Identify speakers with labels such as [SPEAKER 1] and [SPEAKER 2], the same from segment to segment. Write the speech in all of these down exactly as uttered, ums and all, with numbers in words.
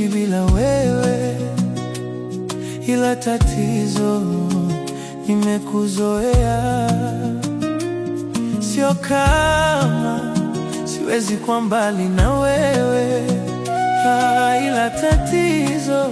[SPEAKER 1] kuishi bila wewe, ila tatizo nimekuzoea. Sio kama siwezi kuwa mbali na wewe, ah, ila tatizo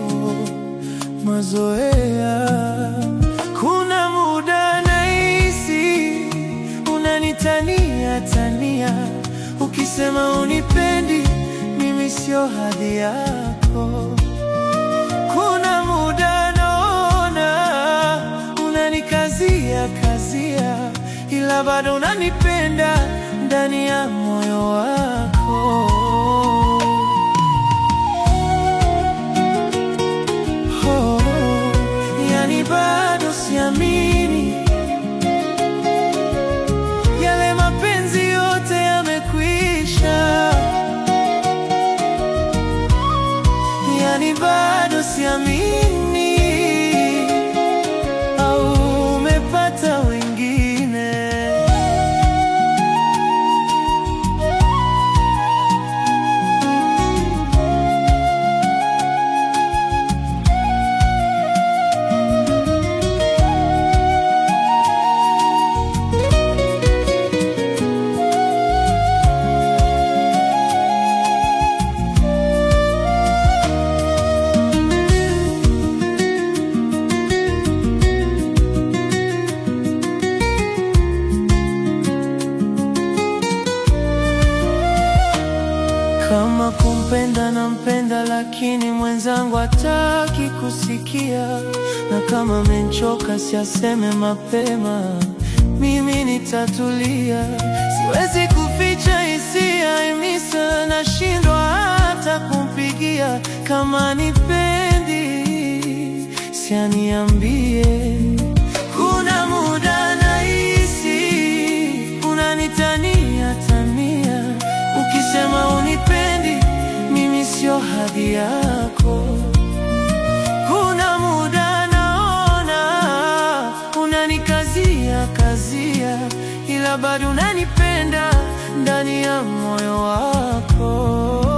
[SPEAKER 1] mazoea. Kuna muda nahisi unanitania tania, ukisema unipendi mimi sio hadhi yako. Kuna muda naona unanikazia kazia, ila bado unanipenda ndani ya moyo wako. Oh, yani bado siamini yale mapenzi yote yamekwisha. Yani bado siamini au umepata wengine. Kama kumpenda nampenda, lakini mwenzangu hataki kusikia. Na kama amenchoka siaseme mapema, mimi nitatulia. Siwezi kuficha hisia imisa, nashindwa hata kumpigia. Kama nipendi sianiambie. Kuna muda nahisi unanitania tania, ukisema unipendi mimi sio hadhi yako. Kuna muda naona unanikazia kazia, ila bado unanipenda ndani ya moyo wako.